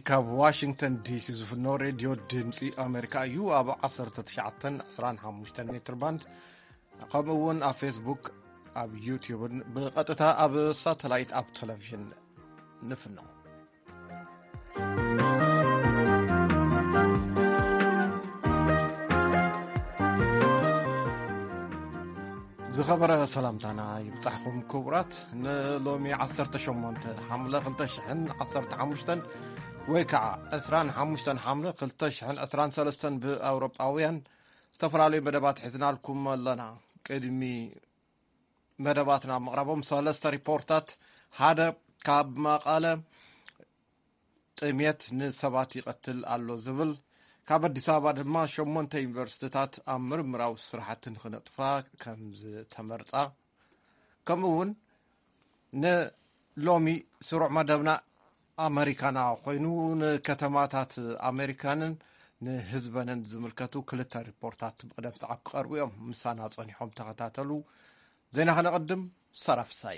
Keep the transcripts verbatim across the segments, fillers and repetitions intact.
ካብ ዋሽንግተን ዲሲ ዝፍኖ ሬድዮ ድምፂ ኣሜሪካ እዩ ኣብ ዓሰርተ ትሽዓተ ዓስራን ሓሙሽተን ሜትር ባንድ ከምኡ እውን ኣብ ፌስቡክ ኣብ ዩቲዩብን ብቐጥታ ኣብ ሳተላይት ኣብ ቴሌቪዥን ንፍኖ ዝኸበረ ሰላምታና ይብጻሕኩም ክቡራት ንሎሚ ዓሰርተ ሸሞንተ ሓምለ ክልተ ሽሕን ዓሰርተ ሓሙሽተን ወይ ከዓ ዕስራን ሓሙሽተን ሓምለ ክልተ ሽሕን ዕስራን ሰለስተን ብኣውሮጳውያን ዝተፈላለዩ መደባት ሒዝናልኩም ኣለና። ቅድሚ መደባትና ምቕራቦም ሰለስተ ሪፖርታት ሓደ ካብ መቐለ ጥሜት ንሰባት ይቐትል ኣሎ ዝብል ካብ አዲስ አበባ ድማ ሸሞንተ ዩኒቨርሲቲታት ኣብ ምርምራዊ ስራሕትን ክነጥፋ ከም ዝተመርጻ ከምኡውን ንሎሚ ስሩዕ መደብና ኣሜሪካና ኮይኑ ንከተማታት ኣሜሪካንን ንህዝበንን ዝምልከቱ ክልተ ሪፖርታት ብቅደም ሰዓብ ክቐርቡ እዮም። ምሳና ጸኒሖም ተኸታተሉ። ዜና ከነቐድም ሰራፍሳየ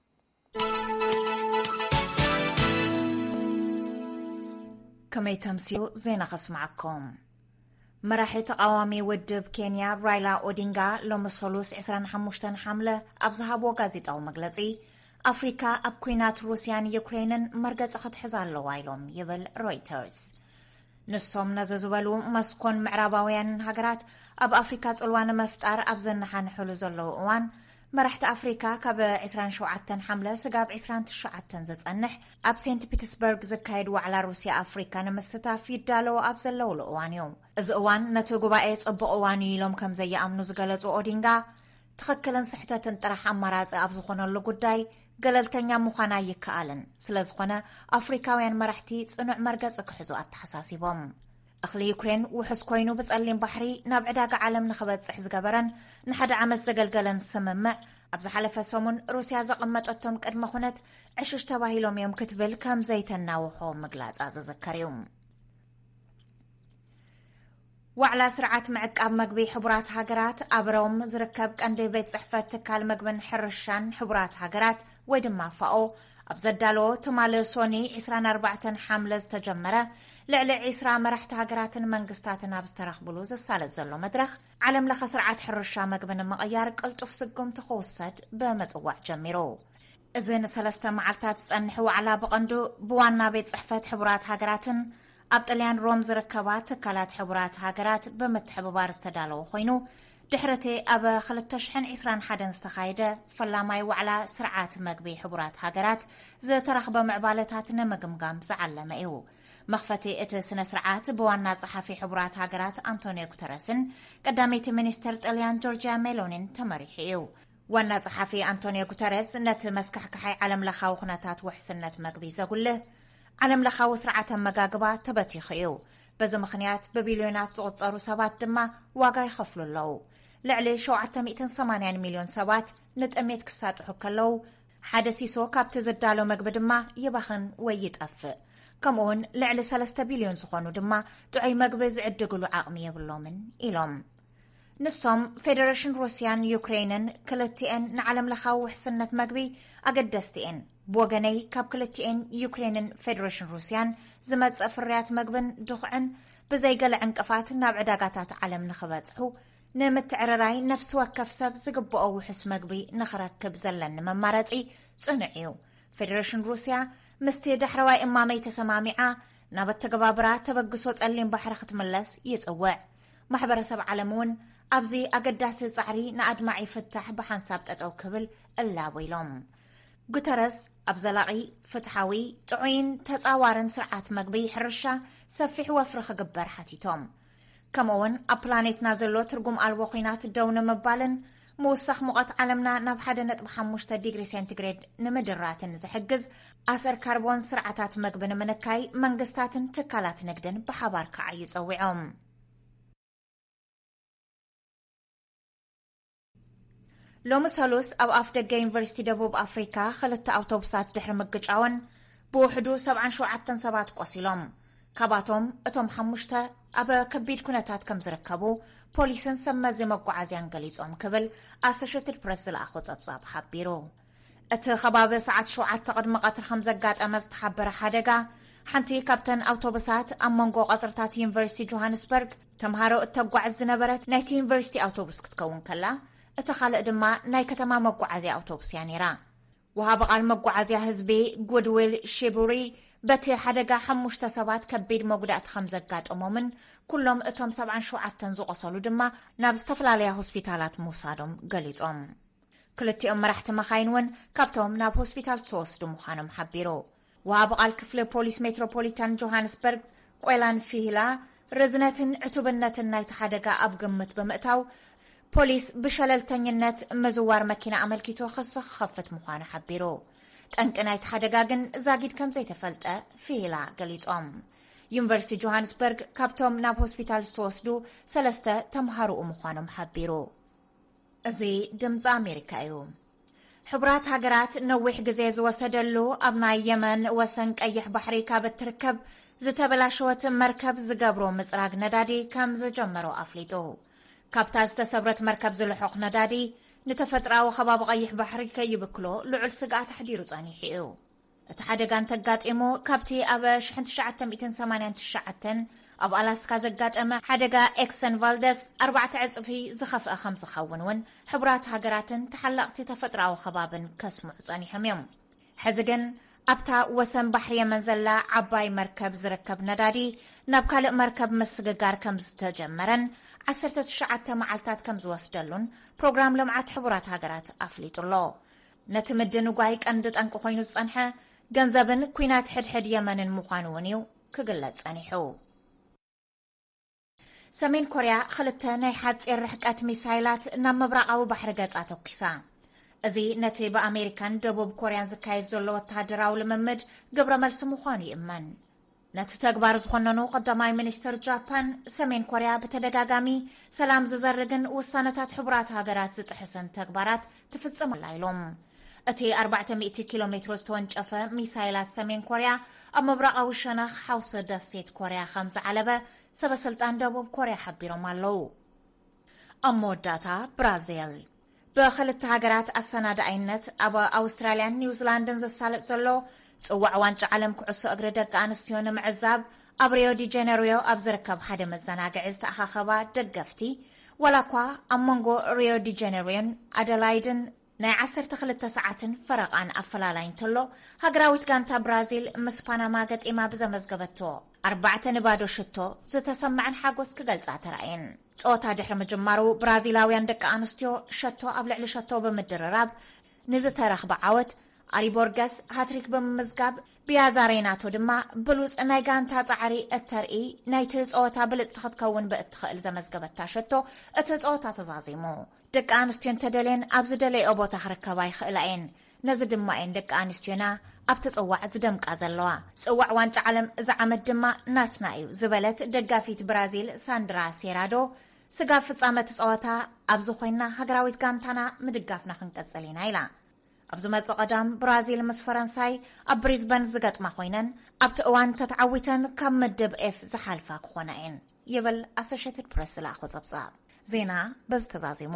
كمي تمسيو زينا خسمعكم مراحي تقاوامي ودب كينيا رايلا أودينغا لومسولوس عسران حموشتن حملة أبزهابو غازيت أو مغلطي أفريكا أب كوينات روسيان يوكرينن مرقز أخد حزار لوايلوم يبل رويترز نصوم نززوالو مسكون معراباويان هاقرات أب أفريكا تقلوان مفتار أبزنحان حلو زلو اوان مرحت أفريكا كاب عسران شوعتن حملة سقاب عسران تشوعتن زتنح أب سنت بيتسبرغ زكايد وعلى روسيا أفريكا نمستا في دالو أب زلو لأوان يوم إز أوان نتوقو باقيت أبو أواني يلوم كم زي أمنو زغالت أودينغا تخكلن صحتا تنطرح أمراز أب زخونا اللو قداي قللتنيا مخانا يكالن سلازخونا أفريكاوين مرحتي صنع مرقز اكحزو التحساسي بوم أخلي يوكرين وحس كوينو بتسألين بحري نابعداق عالم نخبت سحز قبرن نحد عمس زقلقلن سممع أبز حلفة سومن روسيا زقمت أتوم كدما خونت عشوش تواهيلوم يوم كتبل كام زيتنا وحو مقلاز أزازكر يوم وعلى سرعة معك أب مقبي حبرات هاقرات أبروم زركب كاندي بيت صحفة تكال مقبن حرشان حبرات هاقرات ويدما فاو أبزدالو تمالي سوني عسران أربعة حاملز تجمرة لعلى عسرا مرحت هاقراتن منقستاتنا بسترخ بلوز السالة زلو مدرخ علم لخ سرعة حرشا مقبن مغيار قلت أفسقكم تخوصد بمزوع جميرو إذن سلسة معلتات تسأنحو على بقندو بوانا بيت صحفة حبرات هاقراتن أبطليان رومز ركبات كالات حبرات هاقرات بمتحببار استدالو خوينو دحرتي أبا خلتشحن عسران حدن استخايدة فلاماي وعلى سرعات مقبي حبرات هاقرات زي ترخبة معبالتاتنا مقمقام زعلم إيو مخفتي إت سنة سرعات بوانا صحافي حبرات هاقرات أنطونيو غوتيريسن قداميت منستر طليان جورجيا ميلونين تمريحيو وانا صحافي أنطونيو غوتيريس نت مسكح كحي علم لخاو خناتات وحسنة مقبي زقوله علم لخاو سرعة مقاقبة تبتيخيو بز مخنيات ببليونات صوت صارو سبات دما واقع يخفلو اللو لعلي شوعة مئتين ثمانين مليون سبات نتأميت كسات حكالو حادثيسو كابت زدالو مقب دما يبخن ويتأفق كمون لعلي سلسة بليون زخونو دما دعي مقبز عدقلو عاقمية باللومن إلوم نصم فيدريشن روسيان يوكرينن كلتين نعلم لخاو حسنة مقبي أقدستين بوغاني كاب كلتين يوكرينن فيدريشن روسيان زمت أفريات مقبن دخعن بزي قلع انقفات نابعداقاتات علم نخباتحو نمت عراراي نفس وكف سب زقبو أو حس مقبي نخركب زلن مماراتي صنعيو فيدريشن روسيا مستي دحرواي إمامي تسمامعا نابت تقبابرا تبقس وتسألين بحر ختملس يتسوع محبر سب علمون أبزي أقداس الزعري نأدمعي فتح بحنسابت أو كبل ألا ويلوم غوتيريس أبزلاقي فتحاوي تعوين تتاوارن سرعات مقبي حرشة سفح وفرخ قبر حتيتوم كمون أبلانيت نازلو ترقم الوقينات دون مبالن موسخ مقات علمنا نبحدنت بحموشتا ديجري سنتيغريد نمدراتن زحجز أثر كربون سرعتات مقبن منكاي منقستاتن تكالات نقدن بحبار كعي يتصوعهم لوم سالوس أو أفدقى يونيفرسيتي دبوب أفريكا خلت أوتوبسات دحر مقجعون بوحدو سبعن شوعتن سبات قصيلهم كاباتهم اتم حموشتا أبا كبيد كونتات كم زركبو بوليسن سما زي مقعازيان قليزهم كبل أساشوتر برس الأخوز أبصاب حبيرو ات خباب ساعات شوعات تقد مقاتر خمزقات أمز تحبر حدقا ሓንቲ ካብተን ኣውቶቡሳት ኣብ መንጎ ቀጽርታት ዩኒቨርሲቲ ጆሃንስበርግ ተምሃሮ እተጓዓዝ ዝነበረት ናይቲ ዩኒቨርሲቲ ኣውቶቡስ ክትከውን ከላ እቲ ካልእ ድማ ናይ ከተማ መጓዓዝያ ኣውቶቡስ እያ ነይራ። ወሃቢ ቃል መጓዓዝያ ህዝቢ ጉድዊል ሺቡሪ በቲ ሓደጋ ሓሙሽተ ሰባት ከቢድ መጉዳእቲ ከም ዘጋጠሞምን ኩሎም እቶም ሰብዓ ሸውዓተ ዝቆሰሉ ድማ ናብ ዝተፈላለያ ሆስፒታላት ምውሳዶም ገሊጾም። ክልቲኦም መራሕቲ መኻይን እውን ካብቶም ናብ ሆስፒታል ተወስዱ ምዃኖም ሓቢሩ። ወሃቢ ቃል ክፍሊ ፖሊስ ሜትሮፖሊታን ጆሃንስበርግ ቆይላን ፊሂላ ርዝነትን ዕቱብነትን ናይቲ ሓደጋ ኣብ ግምት ብምእታው ፖሊስ ብሸለልተኝነት ምዝዋር መኪና ኣመልኪቱ ክስ ክኸፍት ምዃኑ ሓቢሩ። ጠንቂ ናይቲ ሓደጋ ግን ዛጊድ ከም ዘይተፈልጠ ፊሂላ ገሊጾም። ዩኒቨርሲቲ ጆሃንስበርግ ካብቶም ናብ ሆስፒታል ዝተወስዱ ሰለስተ ተምሃሩኡ ምዃኖም ሓቢሩ። እዚ ድምፂ ኣሜሪካ እዩ። ሕቡራት ሃገራት ነዊሕ ግዜ ዝወሰደሉ ኣብ ናይ የመን ወሰን ቀይሕ ባሕሪ ካብ እትርከብ ዝተበላሸወት መርከብ ዝገብሮ ምፅራግ ነዳዲ ከም ዝጀመሮ ኣፍሊጡ። ካብታ ዝተሰብረት መርከብ ዝልሑቕ ነዳዲ ንተፈጥራዊ ከባቢ ቀይሕ ባሕሪ ከይብክሎ ልዑል ስጋኣት ኣሕዲሩ ጸኒሑ እዩ። እቲ ሓደጋ እንተጋጢሙ ካብቲ ኣብ ኣልፍ ትሽዓተ ሚእትን ሰማንያን ትሽዓተን ኣብ ኣላስካ ዘጋጠመ ሓደጋ ኤክሰን ቫልደስ ኣርባዕተ ዕጽፊ ዝኸፍአ ከም ዝኸውን እውን ሕቡራት ሃገራትን ተሓለቕቲ ተፈጥራዊ ከባብን ከስምዑ ጸኒሖም እዮም። ሕዚ ግን ኣብታ ወሰን ባሕሪ የመን ዘላ ዓባይ መርከብ ዝርከብ ነዳዲ ናብ ካልእ መርከብ ምስግጋር ከም ዝተጀመረን ዓሰርተ ትሽዓተ መዓልታት ከም ዝወስደሉን ፕሮግራም ልምዓት ሕቡራት ሃገራት ኣፍሊጡሎ። ነቲ ምድንጓይ ቀንዲ ጠንቂ ኮይኑ ዝጸንሐ ገንዘብን ኩናት ሕድሕድ የመንን ምዃኑ እውን እዩ ክግለጽ ጸኒሑ። ሰሜን ኮርያ ክልተ ናይ ሓጺር ርሕቀት ሚሳይላት ናብ ምብራቃዊ ባሕሪ ገጻ ተኪሳ። እዚ ነቲ ብኣሜሪካን ደቡብ ኮርያን ዝካየድ ዘሎ ወተሃደራዊ ልምምድ ግብረ መልሲ ምዃኑ ይእመን። ነቲ ተግባር ዝኾነኑ ቀዳማይ ሚኒስትር ጃፓን ሰሜን ኮርያ ብተደጋጋሚ ሰላም ዝዘርግን ውሳነታት ሕቡራት ሃገራት ዝጥሕስን ተግባራት ትፍጽመላ ኢሎም። እቲ ኣርባዕተ ሚእቲ ኪሎ ሜትሮ ዝተወንጨፈ ሚሳይላት ሰሜን ኮርያ ኣብ ምብራቃዊ ሸነኽ ሓውሲ ደሴት ኮርያ ከም ዝዓለበ ሰበስልጣን ደቡብ ኮርያ ሓቢሮም ኣለዉ። ኣብ መወዳእታ ብራዚል ብክልተ ሃገራት ኣሰናዳይነት ኣብ ኣውስትራልያን ኒውዚላንድን ዘሳልጥ ዘሎ ጽዋዕ ዋንጫ ዓለም ኩዕሶ እግሪ ደቂ ኣንስትዮ ንምዕዛብ ኣብ ሪዮ ዲ ጀነሪዮ ኣብ ዝርከብ ሓደ መዘናግዒ ዝተኣኻኸባ ደገፍቲ ወላ እኳ ኣብ መንጎ ሪዮ ዲ ጀነሪዮን ኣደላይድን ናይ ዓሰርተ ክልተ ሰዓትን ፈረቓን ኣፈላላይ እንተሎ ሃገራዊት ጋንታ ብራዚል ምስ ፓናማ ገጢማ ብዘመዝገበቶ ኣርባዕተ ንባዶ ሽቶ ዝተሰምዐን ሓጎስ ክገልጻ ተራእየን። ጸወታ ድሕሪ ምጅማሩ ብራዚላውያን ደቂ ኣንስትዮ ሸቶ ኣብ ልዕሊ ሸቶ ብምድርራብ ንዝተረኽበ ዓወት ኣሪቦርገስ ሃትሪክ ብምምዝጋብ ቢያዛሬናቶ ድማ ብሉጽ ናይ ጋንታ ጻዕሪ እተርኢ ናይቲ ጸወታ ብልጽቲ ክትከውን ብእትኽእል ዘመዝገበታ ሸቶ እቲ ጸወታ ተዛዚሙ። ደቂ ኣንስትዮ እንተደልየን ኣብ ዝደለይኦ ቦታ ክርከባ ይኽእላ እየን። ነዚ ድማ እየን ደቂ ኣንስትዮና ኣብቲ ጽዋዕ ዝደምቃ ዘለዋ። ጽዋዕ ዋንጫ ዓለም እዚ ዓመት ድማ ናትና እዩ ዝበለት ደጋፊት ብራዚል ሳንድራ ሴራዶ ስጋብ ፍጻመት ጸወታ ኣብዚ ኮይና ሃገራዊት ጋንታና ምድጋፍና ክንቀጽል ኢና ኢላ። ኣብዚ መጽእ ቀዳም ብራዚል ምስ ፈረንሳይ ኣብ ብሪዝበን ዝገጥማ ኮይነን ኣብቲ እዋን ተተዓዊተን ካብ ምድብ ኤፍ ዝሓልፋ ክኾና እየን ይብል ኣሶሽየትድ ፕሬስ ዝለኣኾ ጸብጻብ ዜና በዚ ተዛዚሙ።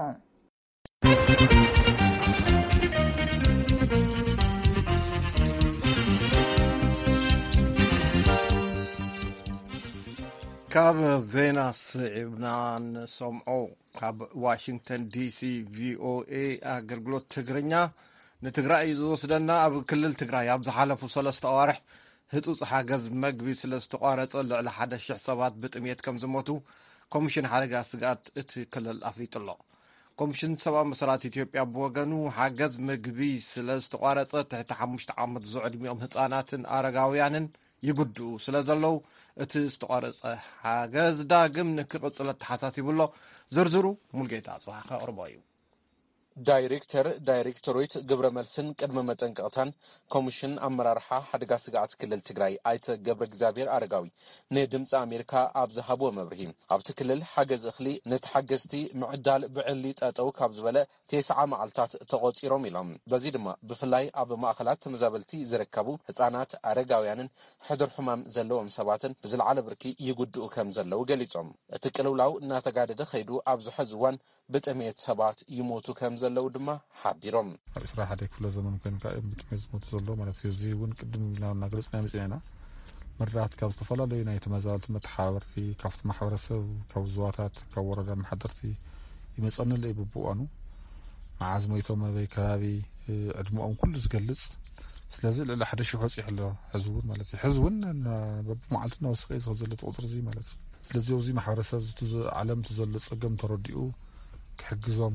ካብ ዜና ስዒብና ንሰምዖ ካብ ዋሽንግተን ዲሲ ቪኦኤ ኣገልግሎት ትግርኛ ንትግራይ ዝወስደና ኣብ ክልል ትግራይ ኣብ ዝሓለፉ ሰለስተ ኣዋርሕ ህጹጽ ሓገዝ መግቢ ስለ ዝተቋረጸ ልዕሊ ሓደ ሽሕ ሰባት ብጥሜት ከም ዝሞቱ ኮሚሽን ሓደጋ ስጋኣት እቲ ክልል ኣፍሊጡ ኣሎ። ኮሚሽን ሰብኣዊ መሰላት ኢትዮጵያ ብወገኑ ሓገዝ ምግቢ ስለ ዝተቋረጸ ትሕቲ ሓሙሽተ ዓመት ዝዕድሚኦም ህጻናትን ኣረጋውያንን ይጉድኡ ስለ ዘለው እቲ ዝተቋረጸ ሓገዝ ዳግም ንክቕጽል ተሓሳሲቡሎ ዝርዝሩ ሙልጌታ ጽባሕ ከቕርቦ እዩ። ዳይሬክተር ዳይሬክተሮይት ግብረ መልስን ቅድመ መጠንቀቕታን ኮሚሽን ኣመራርሓ ሓደጋ ስጋኣት ክልል ትግራይ ኣይተ ገብረ እግዚአብሔር ኣረጋዊ ንድምፂ ኣሜሪካ ኣብ ዝሃብዎ መብርሂ ኣብቲ ክልል ሓገዝ እኽሊ ንተሓገዝቲ ምዕዳል ብዕሊ ጠጠው ካብ ዝበለ ቴስዓ መዓልታት ተቖፂሮም ኢሎም በዚ ድማ ብፍላይ ኣብ ማእኸላት ተመዛበልቲ ዝርከቡ ህጻናት ኣረጋውያንን ሕዱር ሕማም ዘለዎም ሰባትን ብዝለዓለ ብርኪ ይጉድኡ ከም ዘለው ገሊጾም እቲ ቅልውላው እናተጋደደ ኸይዱ ኣብ ዝሕዚ እዋን ብጥሜት ሰባት ይሞቱ ከም ዘለው ድማ ሓቢሮም እስራ ሓደ ክፍለ ዘመን ኮይንካ ብጥሜት ዝሞቱ ዘሎ ማለት እዩ። እዚ እውን ቅድም ኢልና እናገለጽና መጽናዕና مرات كاز تفلالي ناي تمازالت متحاورتي كافت محورسب كوزواتات كوردا محضرتي يمصن لي ببوانو عزميتهم بي كرابي ادموهم كل زغلص ስለዚህ ለሐደ ሽሆጽ ይحله ህዝቡ ማለት ህዝቡን በማዓልትና ወስቀይ ዘዘለት ቁጥር ዚ ማለት ስለዚህ እዚ ማህበረሰብ ዝቱ ዓለም ተዘለ ጸገም ተረዲኡ ክሕግዞም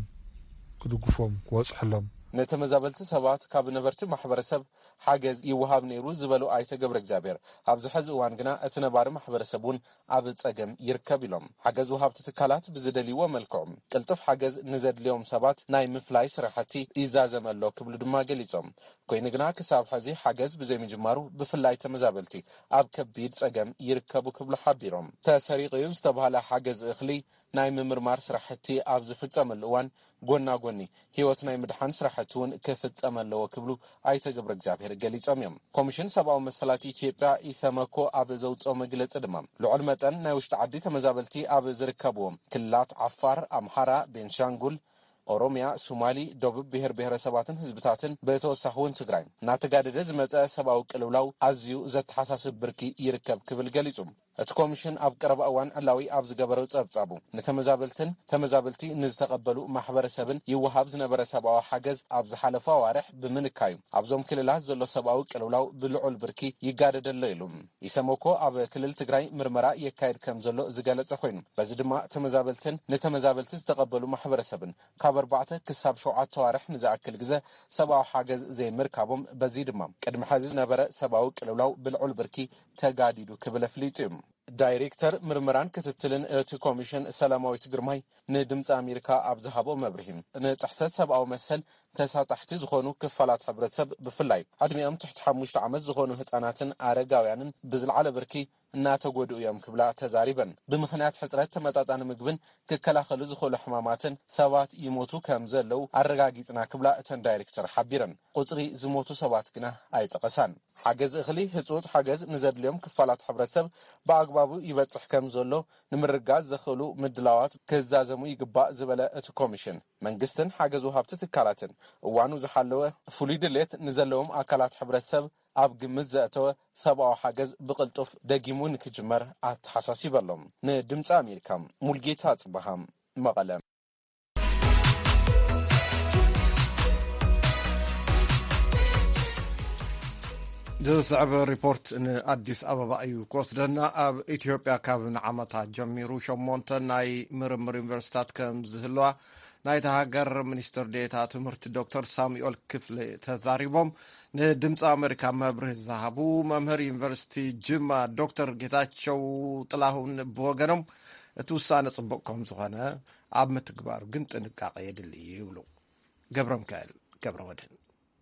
ክድግፎም ክወጽሕሎም ነተመዛበልቲ ሰባት ካብ ነበርቲ ማሕበረሰብ ሓገዝ ይወሃብ ነይሩ ዝበሉ ኣይተ ገብረ እግዚአብሔር ኣብዚ ሕዚ እዋን ግና እቲ ነባሪ ማሕበረሰቡን ኣብ ጸገም ይርከብ ኢሎም ሓገዝ ወሃብቲ ትካላት ብዝደልይዎ መልክዖም ቅልጡፍ ሓገዝ ንዘድልዮም ሰባት ናይ ምፍላይ ስራሕቲ ይዛዘመሎ ክብሉ ድማ ገሊጾም ኮይኑ ግና ክሳብ ሕዚ ሓገዝ ብዘይምጅማሩ ብፍላይ ተመዛበልቲ ኣብ ከቢድ ጸገም ይርከቡ ክብሉ ሓቢሮም ተሰሪቑ ዝተባሃለ ሓገዝ እኽሊ ናይ ምምርማር ስራሕቲ ኣብ ዝፍጸመሉ እዋን ጎና ጎኒ ህይወት ናይ ምድሓን ስራሕቲውን ክፍጸመለዎ ክብሉ ኣይተ ገብረ እግዚአብሔር ገሊጾም እዮም ኮሚሽን ሰብኣዊ መሰላት ኢትዮጵያ ኢሰመኮ ኣብ ዘውፅኦ መግለጺ ድማ ልዑል መጠን ናይ ውሽጢ ዓዲ ተመዛበልቲ ኣብ ዝርከብዎም ክልላት ዓፋር ኣምሓራ ቤንሻንጉል ኦሮሚያ ሶማሊ ደቡብ ብሔር ብሔረሰባትን ህዝብታትን በተወሳኹን ትግራይ ናተጋደደ ዝመጸ ሰብኣዊ ቅልውላው ኣዝዩ ዘተሓሳስብ ብርኪ ይርከብ ክብል ገሊጹም እቲ ኮሚሽን ኣብ ቀረባ እዋን ዕላዊ ኣብ ዝገበረው ጸብጻቡ ነተመዛበልትን ተመዛበልቲ ንዝተቀበሉ ማሕበረሰብን ይወሃብ ዝነበረ ሰብኣዊ ሓገዝ ኣብ ዝሓለፈ ዋርሕ ብምንካዩ ኣብዞም ክልላት ዘሎ ሰብኣዊ ቅልውላው ብልዑል ብርኪ ይጋደደሎ ኢሉ ኢሰመኮ ኣብ ክልል ትግራይ ምርመራ የካየድ ከም ዘሎ ዝገለጸ ኮይኑ በዚ ድማ ተመዛበልትን ነተመዛበልቲ ዝተቀበሉ ማሕበረሰብን ካብ ኣርባዕተ ክሳብ ሸውዓተ ዋርሕ ንዝኣክል ግዜ ሰብኣዊ ሓገዝ ዘይምርካቦም በዚ ድማ ቅድሚ ሕዚ ዝነበረ ሰብኣዊ ቅልውላው ብልዑል ብርኪ ተጋዲዱ ክብል ኣፍሊጡ እዩ ዳይሬክተር ምርምራን ክትትልን እቲ ኮሚሽን ሰላማዊት ግርማይ ንድምፂ ኣሜሪካ ኣብ ዝሃቦ መብርሂም ንጥሕሰት ሰብኣዊ መሰል ተሳታሕቲ ዝኾኑ ክፋላት ሕብረተሰብ ብፍላይ ዕድሚኦም ትሕቲ ሓሙሽተ ዓመት ዝኾኑ ህፃናትን ኣረጋውያንን ብዝለዓለ ብርኪ እናተጎድኡ እዮም ክብላ ተዛሪበን ብምኽንያት ሕፅረት ተመጣጣኒ ምግብን ክከላኸሉ ዝኽእሉ ሕማማትን ሰባት ይሞቱ ከም ዘለው ኣረጋጊፅና ክብላ እተን ዳይሬክተር ሓቢረን ቁፅሪ ዝሞቱ ሰባት ግና ኣይጠቐሳን ሓገዝ እኽሊ ህፁት ሓገዝ ንዘድልዮም ክፋላት ሕብረተሰብ ብኣግባቡ ይበጽሕ ከም ዘሎ ንምርጋዝ ዘኽእሉ ምድላዋት ክዛዘሙ ይግባእ ዝበለ እቲ ኮሚሽን መንግስትን ሓገዝ ወሃብቲ ትካላትን እዋኑ ዝሓለወ ፍሉይ ድሌት ንዘለዎም ኣካላት ሕብረተሰብ ኣብ ግምት ዘእተወ ሰብኣዊ ሓገዝ ብቅልጡፍ ደጊሙ ንክጅመር ኣተሓሳሲበሎም ንድምፂ ኣሜሪካ ሙልጌታ ጽባሃም መቐለ ዝስዕብ ሪፖርት ንኣዲስ ኣበባ እዩ ክወስደና ኣብ ኢትዮጵያ ካብ ንዓመታት ጀሚሩ ሸሞንተ ናይ ምርምር ዩኒቨርሲታት ከም ዝህልዋ ናይቲ ሃገር ሚኒስትር ዴኤታ ትምህርቲ ዶክተር ሳሙኤል ክፍሌ ተዛሪቦም ንድምፂ ኣሜሪካ መብርሂ ዝሃቡ መምህር ዩኒቨርሲቲ ጅማ ዶክተር ጌታቸው ጥላሁን ብወገኖም እቲ ውሳነ ጽቡቕ ከም ዝኾነ ኣብ ምትግባሩ ግን ጥንቃቐ የድሊ ይብሉ ገብረ ሚካኤል ገብረ ወድህን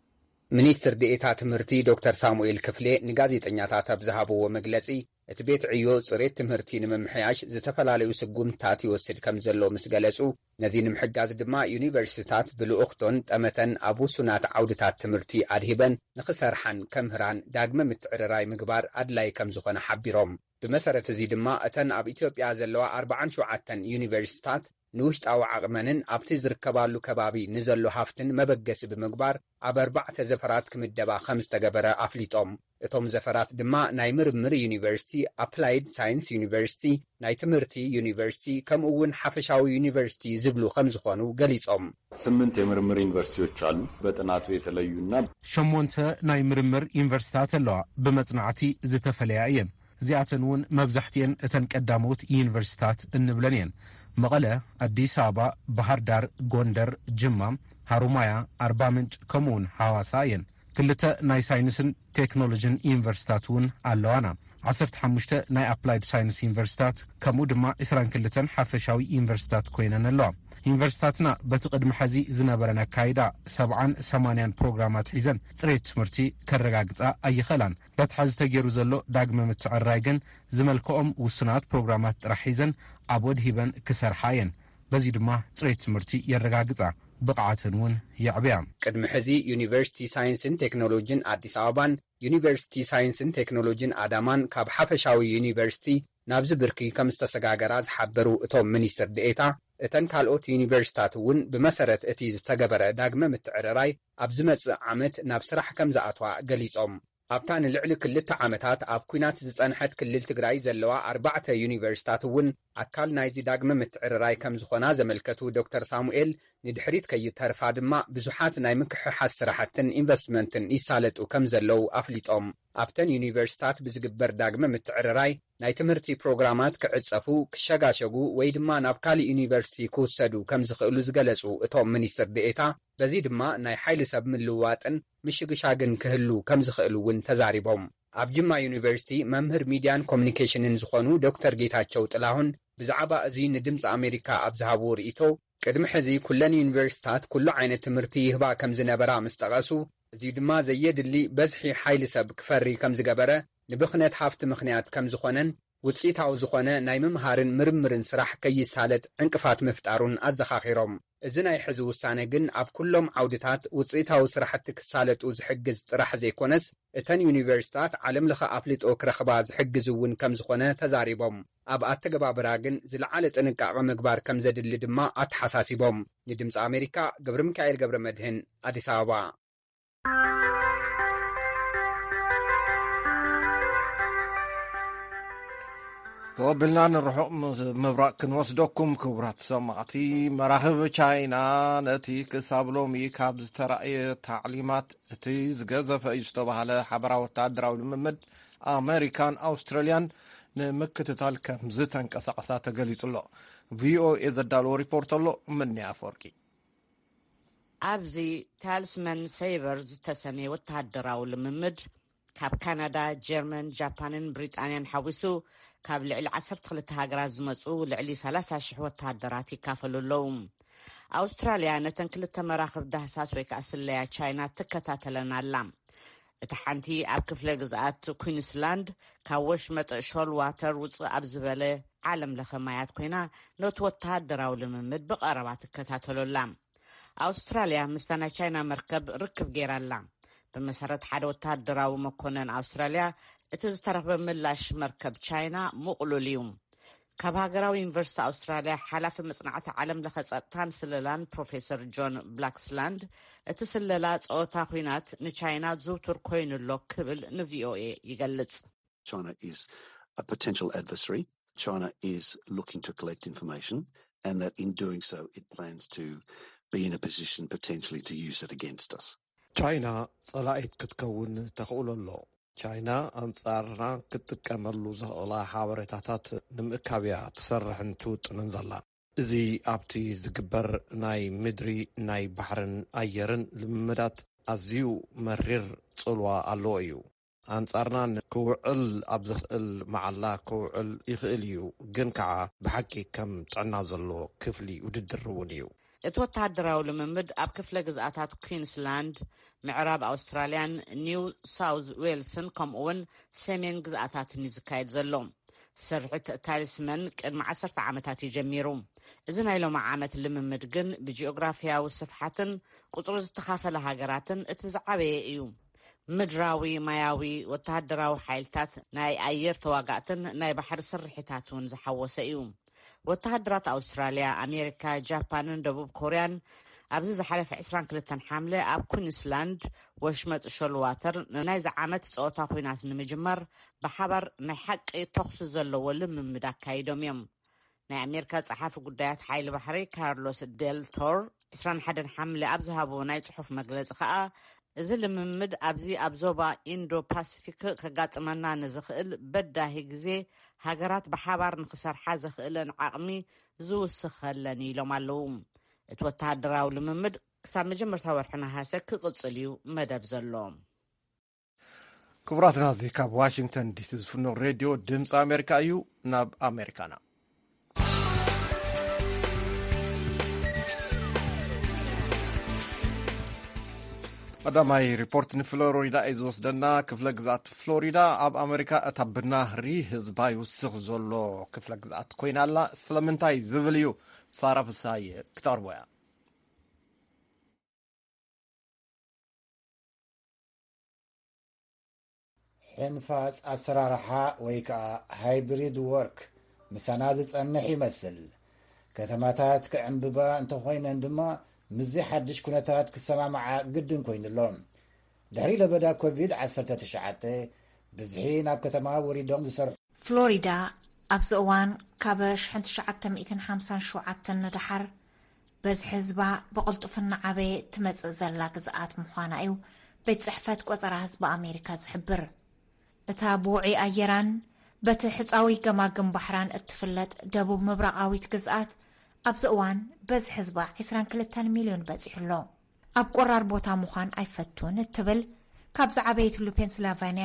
ሚኒስትር ዴኤታ ትምህርቲ ዶክተር ሳሙኤል ክፍሌ ንጋዜጠኛታት ኣብ ዝሃብዎ መግለጺ እቲ ቤት ዕዮ ጽሬት ትምህርቲ ንምምሕያሽ ዝተፈላለዩ ስጉምትታት ይወስድ ከም ዘሎ ምስ ገለጹ ነዚ ንምሕጋዝ ድማ ዩኒቨርሲታት ብልኡኽቶን ጠመተን ኣብ ውሱናት ዓውድታት ትምህርቲ ኣድሂበን ንኽሰርሓን ከምህራን ዳግመ ምትዕርራይ ምግባር ኣድላይ ከም ዝኾነ ሓቢሮም ብመሰረት እዚ ድማ እተን ኣብ ኢትዮጵያ ዘለዋ ኣርባዓን ሸውዓተን ዩኒቨርሲታት ንውሽጣዊ ዓቕመንን ኣብቲ ዝርከባሉ ከባቢ ንዘሎ ሃፍትን መበገሲ ብምግባር ኣብ ኣርባዕተ ዘፈራት ክምደባ ከም ዝተገበረ ኣፍሊጦም እቶም ዘፈራት ድማ ናይ ምርምር ዩኒቨርሲቲ ኣፕላይድ ሳይንስ ዩኒቨርሲቲ ናይ ትምህርቲ ዩኒቨርሲቲ ከምኡ እውን ሓፈሻዊ ዩኒቨርሲቲ ዝብሉ ከም ዝኾኑ ገሊጾም ስምንት የምርምር ዩኒቨርሲቲዎች አሉ በጥናቱ የተለዩና ሸሞንተ ናይ ምርምር ዩኒቨርሲታት ኣለዋ ብመጽናዕቲ ዝተፈለያ እየን እዚኣተን እውን መብዛሕትአን እተን ቀዳሞት ዩኒቨርሲታት እንብለን እየን መቐለ ኣዲስ ኣበባ ባህር ዳር ጎንደር ጅማ ሃሩማያ ኣርባ ምንጭ ከምኡውን ሓዋሳ እየን ክልተ ናይ ሳይንስን ቴክኖሎጂን ዩኒቨርሲታት እውን ኣለዋና ዓሰርተ ሓሙሽተ ናይ ኣፕላይድ ሳይንስ ዩኒቨርሲታት ከምኡ ድማ ዒስራን ክልተን ሓፈሻዊ ዩኒቨርሲታት ኮይነን ኣለዋ ዩኒቨርሲታትና በቲ ቅድሚ ሕዚ ዝነበረን ኣካይዳ ሰብዓን ሰማንያን ፕሮግራማት ሒዘን ጽሬት ትምህርቲ ከረጋግጻ ኣይኽእላን በቲ ሕዚ ተገይሩ ዘሎ ዳግመ ምትዕርራይ ግን ዝመልክዖም ውስናት ፕሮግራማት ጥራሕ ሒዘን ኣብ ወድሂበን ክሰርሓ እየን በዚ ድማ ጽሬት ትምህርቲ የረጋግጻ ብቕዓትን እውን የዕብያ ቅድሚ ሕዚ ዩኒቨርሲቲ ሳይንስን ቴክኖሎጂን ኣዲስ ኣበባን ዩኒቨርሲቲ ሳይንስን ቴክኖሎጂን ኣዳማን ካብ ሓፈሻዊ ዩኒቨርሲቲ ናብዚ ብርኪ ከም ዝተሰጋገራ ዝሓበሩ እቶም ሚኒስትር ዴኤታ እተን ካልኦት ዩኒቨርሲታት እውን ብመሰረት እቲ ዝተገበረ ዳግመ ምትዕርራይ ኣብ ዝመጽእ ዓመት ናብ ስራሕ ከም ዝኣትዋ ገሊጾም ኣብታ ንልዕሊ ክልተ ዓመታት ኣብ ኩናት ዝጸንሐት ክልል ትግራይ ዘለዋ ኣርባዕተ ዩኒቨርሲታት እውን ኣካል ናይዚ ዳግመ ምትዕርራይ ከም ዝኾና ዘመልከቱ ዶክተር ሳሙኤል ንድሕሪት ከይተርፋ ድማ ብዙሓት ናይ ምክሕሓት ስራሕትን ኢንቨስትመንትን ይሳለጡ ከም ዘለው ኣፍሊጦም ኣብተን ዩኒቨርሲታት ብዝግበር ዳግመ ምትዕርራይ ናይ ትምህርቲ ፕሮግራማት ክዕጸፉ ክሸጋሸጉ ወይ ድማ ናብ ካሊእ ዩኒቨርሲቲ ክውሰዱ ከም ዝኽእሉ ዝገለጹ እቶም ሚኒስትር ዴኤታ በዚ ድማ ናይ ሓይሊ ሰብ ምልውዋጥን ምሽግሻግን ክህሉ ከም ዝኽእሉ እውን ተዛሪቦም ኣብ ጅማ ዩኒቨርሲቲ መምህር ሚድያን ኮሚኒኬሽንን ዝኾኑ ዶክተር ጌታቸው ጥላሁን ብዛዕባ እዚ ንድምፂ ኣሜሪካ ኣብ ዝሃብዎ ርእይቶ ቅድሚ ሕዚ ኩለን ዩኒቨርሲታት ኩሉ ዓይነት ትምህርቲ ይህባ ከም ዝነበራ ምስ ጠቐሱ እዚ ድማ ዘየድሊ በዝሒ ሓይሊ ሰብ ክፈሪ ከም ዝገበረ ንብኽነት ሃፍቲ ምኽንያት ከም ዝኾነን ውፅኢታዊ ዝኾነ ናይ ምምሃርን ምርምርን ስራሕ ከይሳለጥ ዕንቅፋት ምፍጣሩን ኣዘኻኺሮም እዚ ናይ ሕዚ ውሳነ ግን ኣብ ኩሎም ዓውድታት ውፅኢታዊ ስራሕቲ ክሳለጡ ዝሕግዝ ጥራሕ ዘይኮነስ እተን ዩኒቨርሲታት ዓለም ለኸ ኣፍሊጦ ክረኽባ ዝሕግዝ እውን ከም ዝኾነ ተዛሪቦም ኣብ ኣተገባብራ ግን ዝለዓለ ጥንቃቐ ምግባር ከም ዘድሊ ድማ ኣተሓሳሲቦም ንድምፂ ኣሜሪካ ገብረ ሚካኤል ገብረ መድህን ኣዲስ ኣበባ وبلنا نروح مبرق كنوصدكم كبرات سمعتي مراهب تشاينا نتي كسابلومي كابز ترأي تعليمات تيز جزف يشتبه على حبرا وتعدرا ولممد أمريكان أستراليان نمكتتال كمزتن كسقسات قليت الله في او إذا دالو ريبورت الله مني أفوركي أبزي تالسمان سيفرز تسمي وتعدرا ولممد كاب كندا جيرمن جابان بريطانيا حويسو كاب لعلي عصرت خلت هاجراز مصو لعلي ثلاثة شحوة تهدراتي كافلو اللوم أستراليا نتنكل التمراخب دهساس ويكأس اللي تشاينا تكتاتلنا اللام اتحانتي أب كفلة جزءات كوينسلاند كاوش مت شول واتر وص أبزبله عالم لخمايات كوينا نوتو تهدراو لممد بقربات تكتاتلو اللام أستراليا مستنى تشاينا مركب ركب جير اللام بمسارة حد وتهدراو مكونن أستراليا اتزترف بملاش مركب تشاينا مقلوليوم كاب هاجراو يونيفرسيتي أستراليا حلف مصنعة عالم لخصتان سللان بروفيسور جون بلاكسلاند اتسللات او تاخوينات نتشاينا زوتر كوين اللو كبل نفي او اي يقلت China is a potential adversary. China is looking to collect information and that in doing so it plans to be in a position potentially to use it against us. China صلاحيت كتكون تقول الله ቻይና አንጻርና ክትጥቀመሉ ዘኽእላ ሓበሬታታት ንምእካብያ ትሰርሕን ትውጥንን ዘላ እዚ ኣብቲ ዝግበር ናይ ምድሪ ናይ ባሕርን ኣየርን ልምምዳት ኣዝዩ መሪር ጽልዋ ኣለዎ እዩ አንጻርና ክውዕል ኣብ ዝኽእል መዓላ ክውዕል ይኽእል እዩ ግን ከዓ ብሓቂ ከም ጥዕና ዘለዎ ክፍሊ ውድድር እውን እዩ እቲ ወተሃደራዊ ልምምድ ኣብ ክፍለ ግዝኣታት ኩዊንስላንድ ምዕራብ ኣውስትራልያን ኒው ሳውዝ ዌልስን ከምኡውን ሰሜን ግዝኣታትን ዝካየድ ዘሎ ስርሒት ታሊስመን ቅድሚ ዓሰርተ ዓመታት ይጀሚሩ እዚ ናይ ሎሚ ዓመት ልምምድ ግን ብጂኦግራፊያዊ ስፍሓትን ቁፅሪ ዝተኻፈለ ሃገራትን እቲ ዝዓበየ እዩ ምድራዊ ማያዊ ወተሃደራዊ ሓይልታት ናይ ኣየር ተዋጋእትን ናይ ባሕሪ ስርሒታት እውን ዝሓወሰ እዩ ወተሃደራት ኣውስትራልያ ኣሜሪካ ጃፓንን ደቡብ ኮርያን ኣብዚ ዝሓለፈ عشرين وثلاثين ሓምለ ኣብ ኩዊንስላንድ ወሽመጥ ሾልዋተር ናይ ዝዓመት ፀወታ ኩናት ንምጅማር ብሓባር ናይ ሓቂ ተኽሱ ዘለዎ ልምምድ ኣካይዶም እዮም ናይ ኣሜሪካ ጸሓፊ ጉዳያት ሓይሊ ባሕሪ ካርሎስ ዴል ቶር عشرين وواحد ሓምለ ኣብ ዝሃቦ ናይ ጽሑፍ መግለጺ ከዓ እዚ ልምምድ ኣብዚ ኣብ ዞባ ኢንዶ ፓሲፊክ ከጋጥመና ንዝኽእል በዳሂ ግዜ ሃገራት ብሓባር ንኽሰርሓ ዘኽእለን ዓቕሚ ዝውስኸለን ኢሎም ኣለዉ እቲ ወተሃደራዊ ልምምድ ክሳብ መጀመርታ ወርሒ ነሓሰ ክቕጽል እዩ መደብ ዘሎ ክቡራትና እዚ ካብ ዋሽንግተን ዲሲ ዝፍኖ ሬድዮ ድምፂ ኣሜሪካ እዩ ናብ ኣሜሪካና ቀዳማይ ሪፖርት ንፍሎሪዳ እዩ ዝወስደና ክፍለ ግዛት ፍሎሪዳ ኣብ ኣሜሪካ እታ ብናህሪ ህዝባ ይውስኽ ዘሎ ክፍለ ግዛት ኮይና ኣላ ስለምንታይ ዝብል እዩ ሳራ ፍሳይ ክተቕርቦ እያ ሕንፋፅ ኣሰራርሓ ወይ ከዓ ሃይብሪድ ወርክ ምሳና ዝጸንሕ ይመስል ከተማታት ክዕምብባ እንተኾይነን ድማ ምዚ ሓድሽ ኩነታት ክሰማምዓ ግድን ኮይኑሎም ድሕሪ ለበዳ ኮቪድ ዓሰርተ ትሽዓተ ብዝሒ ናብ ከተማ ወሪዶም ዝሰርሑ ፍሎሪዳ ኣብዚ እዋን ካብ ሽሕ ትሽዓተ ሚእትን ሓምሳን ሸውዓተን ንድሓር በዝሒ ህዝባ ብቕልጡፍና ዓበየ ትመጽእ ዘላ ግዝኣት ምዃና እዩ ቤት ጽሕፈት ቆፀራ ህዝቢ ኣሜሪካ ዝሕብር። እታ ብውዒ ኣየራን በቲ ሕፃዊ ገማግም ባሕራን እትፍለጥ ደቡብ ምብራቃዊት ግዝኣት ኣብዚ እዋን በዝሒ ህዝባ عشرين وثلاثين ሚልዮን በፂሑሎ። ኣብ ቆራር ቦታ ምዃን ኣይፈቱን እትብል ካብዚ ዓበይትሉ ፔንስልቫንያ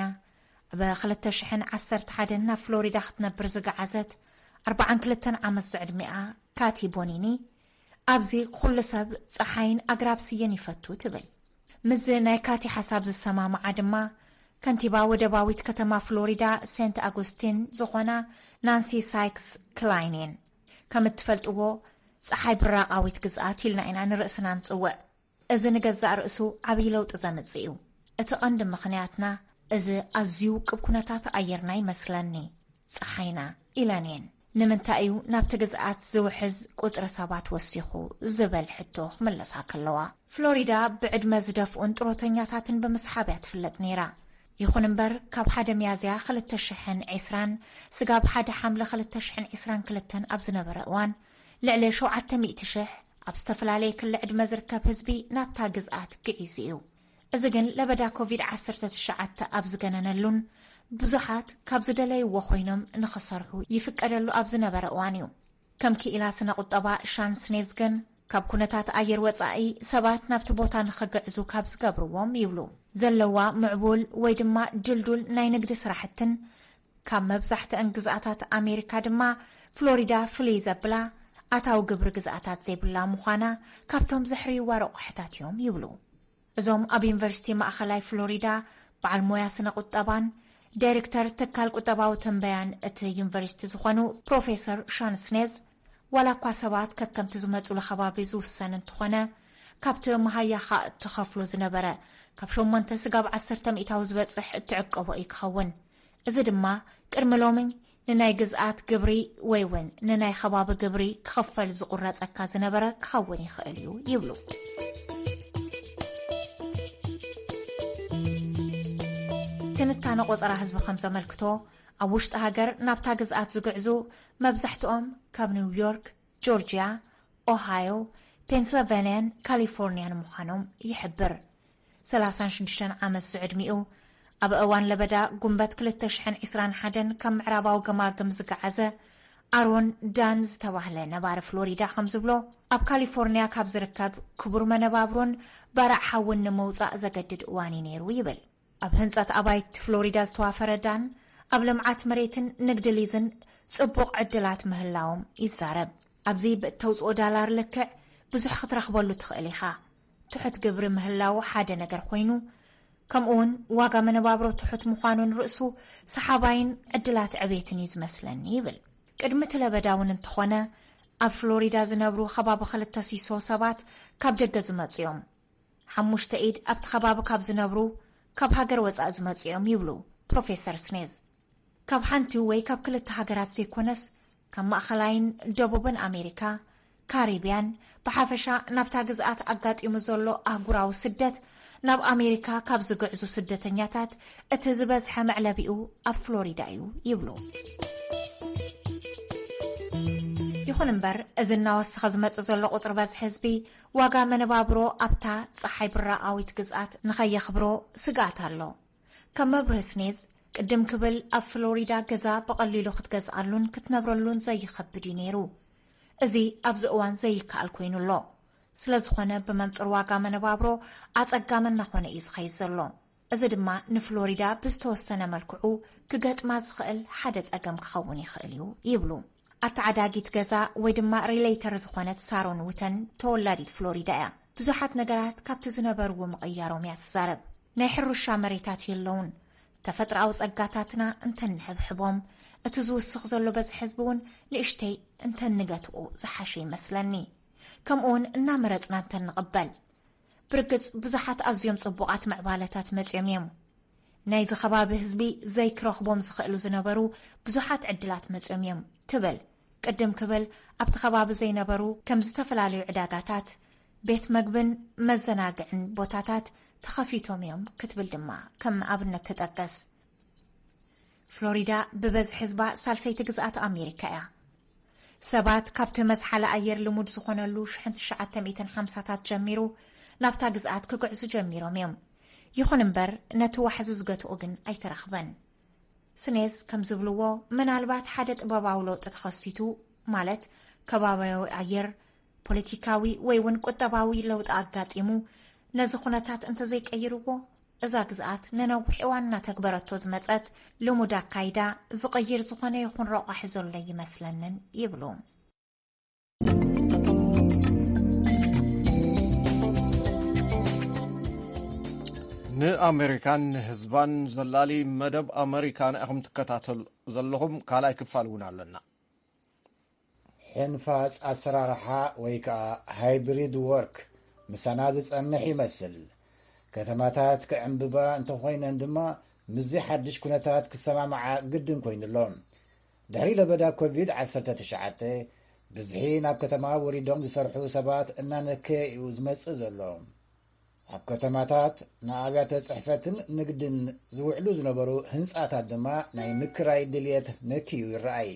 ብ ክልተ ሽሕ ዓሰርተ ሓደ ናብ ፍሎሪዳ ክትነብር ዝገዓዘት ኣርባዓን ክልተን ዓመት ዝዕድሚኣ ካቲ ቦኒኒ ኣብዚ ኩሉ ሰብ ፀሓይን ኣግራብ ስየን ይፈቱ ትብል። ምዝ ናይ ካቲ ሓሳብ ዝሰማማዓ ድማ ከንቲባ ወደባዊት ከተማ ፍሎሪዳ ሴንት ኣጉስቲን ዝኾና ናንሲ ሳይክስ ክላይንን ከም እትፈልጥዎ ፀሓይ ብራቃዊት ግዝኣት ኢልና ኢና ንርእስና ንፅውዕ። እዚ ንገዛእ ርእሱ ዓብይ ለውጢ ዘምጽእ እዩ። እቲ ቀንዲ ምኽንያትና እዚ ኣዝዩ ቅብ ኩነታት ኣየርና ይመስለኒ ፀሓይና ኢለንን። ንምንታይ እዩ ናብቲ ግዝኣት ዝውሕዝ ቁፅሪ ሰባት ወሲኹ ዝበል ሕቶ ክምለሳ ከለዋ ፍሎሪዳ ብዕድመ ዝደፍኡን ጥሮተኛታትን ብምስሓብያ ትፍለጥ ነይራ። ይኹን እምበር ካብ ሓደ ሚያዝያ ክልተ ሽሕ عشرين ስጋብ ሓደ ሓምለ ክልተ ሽሕ عشرين وثلاثة ኣብ ዝነበረ እዋን ልዕሊ ሸውዓተ ሚእቲ ሽሕ ኣብ ዝተፈላለየ ክሊ ዕድመ ዝርከብ ህዝቢ ናብታ ግዝኣት ግዒዙ እዩ። እዚ ግን ለበዳ ኮቪድ ዓሰርተ ትሽዓተ ኣብ ዝገነነሉን ብዙሓት ካብ ዝደለይዎ ኮይኖም ንኽሰርሑ ይፍቀደሉ ኣብ ዝነበረ እዋን እዩ። ከም ክኢላ ስነ ቁጠባ ሻንስኔዝ ግን ካብ ኩነታት ኣየር ወፃኢ ሰባት ናብቲ ቦታ ንኽግዕዙ ካብ ዝገብርዎም ይብሉ ዘለዋ ምዕቡል ወይ ድማ ድልዱል ናይ ንግዲ ስራሕትን ካብ መብዛሕትአን ግዝኣታት ኣሜሪካ ድማ ፍሎሪዳ ፍልይ ዘብላ ኣታዊ ግብሪ ግዝኣታት ዘይብላ ምዃና ካብቶም ዘሕርይዋ ረቑሕታት እዮም ይብሉ። እዞም ኣብ ዩኒቨርሲቲ ማእኸላይ ፍሎሪዳ በዓል ሞያ ስነ ቁጠባን ዳይሬክተር ትካል ቁጠባዊ ትንበያን እቲ ዩኒቨርሲቲ ዝኾኑ ፕሮፌሰር ሻንስኔዝ ዋላ እኳ ሰባት ከከምቲ ዝመፁሉ ከባቢ ዝውሰን እንትኾነ ካብቲ መሃያኻ እትኸፍሎ ዝነበረ ካብ ሸሞንተ ስጋብ ዓሰርተ ሚእታዊ ዝበፅሕ እትዕቀቦ እዩ ክኸውን። እዚ ድማ ቅድሚ ሎሚ ንናይ ግዝኣት ግብሪ ወይ እውን ንናይ ከባቢ ግብሪ ክኽፈል ዝቁረፀካ ዝነበረ ክኸውን ይኽእል እዩ ይብሉ። ትንታነ ቆፀራ ህዝቢ ከም ዘመልክቶ ኣብ ውሽጢ ሃገር ናብታ ግዝኣት ዝግዕዙ መብዛሕትኦም ካብ ኒውዮርክ፣ ጆርጂያ፣ ኦሃዮ፣ ፔንስልቫንያን ካሊፎርኒያን ምዃኖም ይሕብር። ሰላሳ ወሽዱሽተ ዓመት ዝዕድሚኡ ኣብ እዋን ለበዳ ጉንበት ክልተ ሽሕ عشرين وواحد ካብ ምዕራባዊ ገማግም ዝገዓዘ ኣሮን ዳን ዝተባህለ ነባሪ ፍሎሪዳ ከም ዝብሎ ኣብ ካሊፎርኒያ ካብ ዝርከብ ክቡር መነባብሮን በራዕ ሓውን ንምውፃእ ዘገድድ እዋን ነይሩ ይብል። ኣብ ህንፀት ኣባይት ፍሎሪዳ ዝተዋፈረ ዳን ኣብ ልምዓት መሬትን ንግዲ ሊዝን ጽቡቕ ዕድላት ምህላዎም ይዛረብ። ኣብዚ ብእተውፅኦ ዳላር ልክዕ ብዙሕ ክትረኽበሉ ትኽእል ኢኻ። ትሑት ግብሪ ምህላው ሓደ ነገር ኮይኑ ከምኡውን ዋጋ መነባብሮ ትሑት ምዃኑን ርእሱ ሰሓባይን ዕድላት ዕቤትን እዩ ዝመስለኒ ይብል። ቅድሚ ትለበዳውን እንትኾነ ኣብ ፍሎሪዳ ዝነብሩ ከባቢ ክልተ ሲሶ ሰባት ካብ ደገ ዝመፁ እዮም። ሓሙሽተ ኢድ ኣብቲ ከባቢ ካብ ዝነብሩ ካብ ሃገር ወፃእ ዝመፁ እዮም ይብሉ ፕሮፌሰር ስኔዝ። ካብ ሓንቲ ወይ ካብ ክልተ ሃገራት ዘይኮነስ ካብ ማእኸላይን ደቡብን ኣሜሪካ፣ ካሪብያን ብሓፈሻ ናብታ ግዝኣት ኣጋጢሙ ዘሎ ኣህጉራዊ ስደት ናብ ኣሜሪካ ካብ ዝግዕዙ ስደተኛታት እቲ ዝበዝሐ መዕለቢኡ ኣብ ፍሎሪዳ እዩ ይብሉ። ይኹን እምበር እዚ እናወሰኸ ዝመፅእ ዘሎ ቁፅሪ በዝሒ ህዝቢ ዋጋ መነባብሮ ኣብታ ፀሓይ ብራቃዊት ግዝኣት ንኸየኽብሮ ስጋት ኣሎ። ከም መብርህ ስኔዝ ቅድም ክብል ኣብ ፍሎሪዳ ገዛ ብቐሊሉ ክትገዝኣሉን ክትነብረሉን ዘይኸብድ እዩ ነይሩ። እዚ ኣብዚ እዋን ዘይከኣል ኮይኑሎ ስለ ዝኾነ ብመንፅር ዋጋ መነባብሮ ኣፀጋም እናኾነ እዩ ዝኸይድ ዘሎ። እዚ ድማ ንፍሎሪዳ ብዝተወሰነ መልክዑ ክገጥማ ዝኽእል ሓደ ፀገም ክኸውን ይኽእል እዩ ይብሉ። ኣተዓዳጊት ገዛ ወይ ድማ ሪሌተር ዝኾነት ሳሮን ውተን ተወላዲት ፍሎሪዳ እያ። ብዙሓት ነገራት ካብቲ ዝነበርዎ ምቕያሮም እያ ትዛረብ። ናይ ሕርሻ መሬታት የለውን። ተፈጥራዊ ፀጋታትና እንተንሕብሕቦም እቲ ዝውስኽ ዘሎ በዝሒ ህዝቢ እውን ንእሽተይ እንተንገትኡ ዝሓሸ ይመስለኒ። ከምኡውን እናመረፅና እንተንቕበል ብርግፅ ብዙሓት ኣዝዮም ፅቡቓት ምዕባለታት መፅዮም እዮም። ናይዚ ከባቢ ህዝቢ ዘይክረኽቦም ዝኽእሉ ዝነበሩ ብዙሓት ዕድላት መፅዮም እዮም ትብል። ቅድም ክብል ኣብቲ ከባቢ ዘይነበሩ ከም ዝተፈላለዩ ዕዳጋታት፣ ቤት መግብን መዘናግዕን ቦታታት፣ ተኸፊቶም እዮም ክትብል ድማ ከም ኣብነት ተጠቀስ ፍሎሪዳ ብበዝሒ ህዝባ ሳልሰይቲ ግዝኣት ኣሜሪካ እያ ሰባት ካብቲ መዝሓለ ኣየር ልሙድ ዝኾነሉ ኣልፍ ትሽዓተ ሚእቲ ሓምሳታት ጀሚሩ ናብታ ግዝኣት ክጉዕዙ ጀሚሮም እዮም ይኹን እምበር ነቲ ዋሕዚ ዝገትኡ ግን ኣይተረኽበን ስኔስ ከም ዝብልዎ ምናልባት ሓደ ጥበባዊ ለውጢ ተኸሲቱ ማለት ከባቢያዊ ኣየር ፖለቲካዊ ወይ እውን ቁጠባዊ ለውጢ ኣጋጢሙ ነዚ ኩነታት እንተዘይቀይርዎ እዛ ግዝኣት ንነዊሕ እዋን እናተግበረቶ ዝመፀት ልሙድ ኣካይዳ ዝቕይር ዝኾነ ይኹን ረቑሒ ዘሎ ይመስለንን ይብሉ ንኣሜሪካን ህዝባን ዘላሊ መደብ ኣሜሪካን እኹም ትከታተሉ ዘለኹም ካልኣይ ክፋል እውን ኣለና ሕንፋፅ ኣሰራርሓ ወይ ከዓ ሃይብሪድ ወርክ ምሳና ዝጸንሕ ይመስል ከተማታት ክዕምብባ እንተኾይነን ድማ ምዚ ሓድሽ ኩነታት ክሰማማዓ ግድን ኮይኑሎም ድሕሪ ለበዳ ኮቪድ ዓሰርተ ትሽዓተ ብዝሒ ናብ ከተማ ወሪዶም ዝሰርሑ ሰባት እናነከየ እዩ ዝመጽእ ዘሎ ኣብ ከተማታት ንኣብያተ ጽሕፈትን ንግድን ዝውዕሉ ዝነበሩ ህንጻታት ድማ ናይ ምክራይ ድልየት ነኪዩ ይረኣይ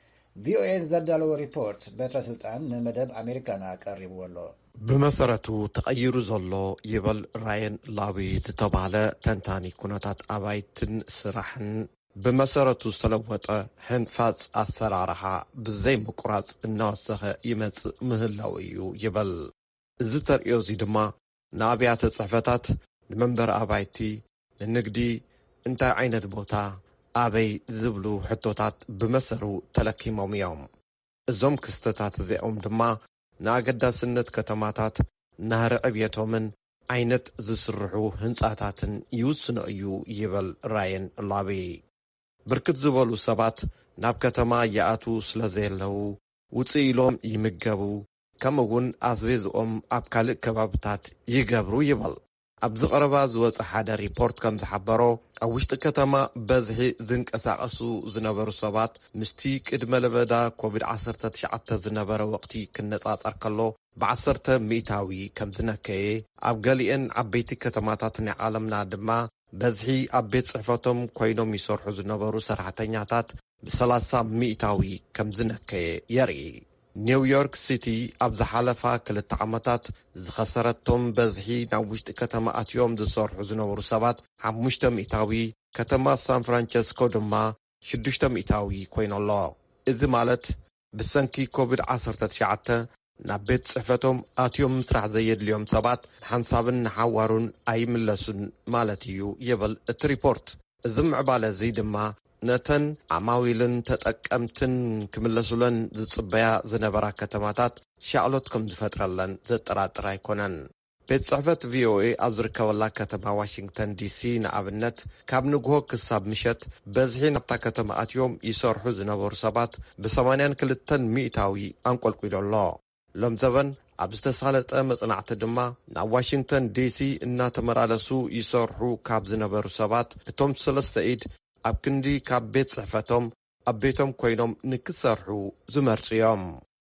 ቪኦኤ ዘዳለወ ሪፖርት በትረ ስልጣን ንመደብ ኣሜሪካና ቀሪብዎ ኣሎ ብመሰረቱ ተቐይሩ ዘሎ ይበል ራየን ላዊ ዝተባሃለ ተንታኒ ኩነታት ኣባይትን ስራሕን ብመሰረቱ ዝተለወጠ ሕንፋፅ ኣሰራርሓ ብዘይ ምቁራፅ እናወሰኸ ይመጽእ ምህላው እዩ ይበል እዚ ተርእዮ እዚ ድማ ንኣብያተ ጽሕፈታት ንመንበሪ ኣባይቲ ንንግዲ እንታይ ዓይነት ቦታ ኣበይ ዝብሉ ሕቶታት ብመሰሩ ተለኪሞም እዮም እዞም ክስተታት እዚኦም ድማ ንኣገዳስነት ከተማታት ናህሪ ዕብየቶምን ዓይነት ዝስርሑ ህንጻታትን ይውስኖ እዩ ይበል ራየን ላቢ ብርክት ዝበሉ ሰባት ናብ ከተማ ይኣቱ ስለ ዘየለው ውፅእ ኢሎም ይምገቡ ከምኡውን ኣዝቤዝኦም ኣብ ካልእ ከባብታት ይገብሩ ይበል ኣብዚ ቀረባ ዝወፀ ሓደ ሪፖርት ከም ዝሓበሮ ኣብ ውሽጢ ከተማ በዝሒ ዝንቀሳቐሱ ዝነበሩ ሰባት ምስቲ ቅድመ ለበዳ ኮቪድ ዓሰርተ ትሽዓተ ዝነበረ ወቅቲ ክነጻጸር ከሎ ብዓሰርተ ሚእታዊ ከም ዝነከየ ኣብ ገሊአን ዓበይቲ ከተማታት ናይ ዓለምና ድማ በዝሒ ኣብ ቤት ጽሕፈቶም ኮይኖም ይሰርሑ ዝነበሩ ሰራሕተኛታት ብሰላሳ ሚእታዊ ከም ዝነከየ የርኢ ኒውዮርክ ሲቲ ኣብ ዝሓለፋ ክልተ ዓመታት ዝኸሰረቶም በዝሒ ናብ ውሽጢ ከተማ ኣትዮም ዝሰርሑ ዝነበሩ ሰባት ሓሙሽተ ሚእታዊ ከተማ ሳን ፍራንቸስኮ ድማ ሽዱሽተ ሚእታዊ ኮይኑ ኣሎ እዚ ማለት ብሰንኪ ኮቪድ ዓሰርተ ትሽዓተ ናብ ቤት ጽሕፈቶም ኣትዮም ምስራሕ ዘየድልዮም ሰባት ሓንሳብን ሓዋሩን ኣይምለሱን ማለት እዩ ይብል እቲ ሪፖርት እዚ ምዕባለ እዚ ድማ ነተን ዓማዊልን ተጠቀምትን ክምለሱለን ዝጽበያ ዝነበራ ከተማታት ሻዕሎት ከም ዝፈጥረለን ዘጠራጥር ኣይኮነን ቤት ጽሕፈት ቪኦኤ ኣብ ዝርከበላ ከተማ ዋሽንግተን ዲሲ ንኣብነት ካብ ንግሆ ክሳብ ምሸት በዝሒ ናብታ ከተማ ኣትዮም ይሰርሑ ዝነበሩ ሰባት ብሰማንያ ክልተ ሚእታዊ አንቆልቁሎ ኣሎ ሎም ዘበን ኣብ ዝተሳለጠ መጽናዕቲ ድማ ናብ ዋሽንግተን ዲሲ እናተመላለሱ ይሰርሑ ካብ ዝነበሩ ሰባት እቶም ሰለስተ ኢድ ኣብ ክንዲ ካብ ቤት ጽሕፈቶም ኣብ ቤቶም ኮይኖም ንክሰርሑ ዝመርጹ እዮም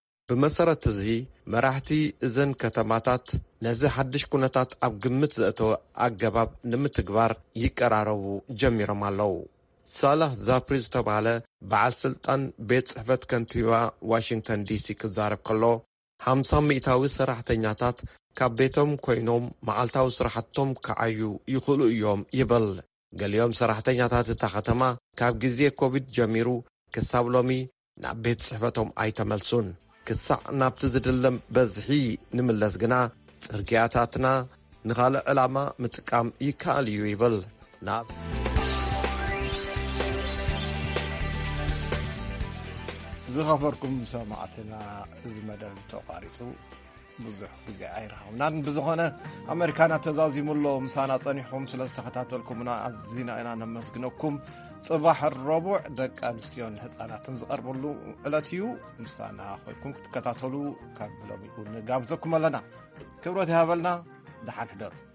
ብመሰረት እዚ መራሕቲ እዘን ከተማታት ነዚ ሓድሽ ኩነታት ኣብ ግምት ዘእተወ ኣገባብ ንምትግባር ይቀራረቡ ጀሚሮም ኣለዉ ሳላህ ዛፕሪ ዝተባሃለ በዓል ስልጣን ቤት ጽሕፈት ከንቲባ ዋሽንግተን ዲሲ ክዛረብ ከሎ ሓምሳ ሚእታዊ ሰራሕተኛታት ካብ ቤቶም ኮይኖም መዓልታዊ ስራሕቶም ከዓዩ ይኽእሉ እዮም ይብል ገሊኦም ሰራሕተኛታት እታ ከተማ ካብ ግዜ ኮቪድ ጀሚሩ ክሳብ ሎሚ ናብ ቤት ጽሕፈቶም ኣይተመልሱን ክሳዕ ናብቲ ዝድለም በዝሒ ንምለስ ግና ጽርግያታትና ንኻልእ ዕላማ ምጥቃም ይከኣል እዩ ይብል ናብ ዝኸበርኩም ሰማዕትና እዚ መደብ ተቋሪጹ ብዙሕ ግዜ ኣይረኸብናን ብዝኾነ ኣሜሪካና ተዛዚሙሎ ምሳና ጸኒሕኩም ስለ ዝተኸታተልኩምና ኣዝና ኢና ነመስግነኩም ጽባሕ ረቡዕ ደቂ ኣንስትዮን ህፃናትን ዝቐርበሉ ዕለት እዩ ምሳና ኮይንኩም ክትከታተሉ ካብ ሎሚ ንጋብዘኩም ኣለና ክብረት ይሃበልና ደሓን ሕደሩ